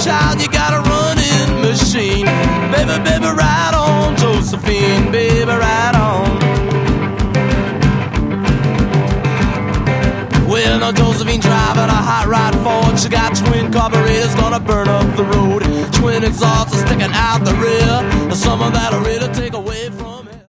child, you got a running machine. Baby, baby, ride on, Josephine, baby, ride on. Well, now Josephine driving a hot rod Ford. She got twin carburetors gonna burn up the road. Twin exhausts are sticking out the rear. Some of that'll really take away from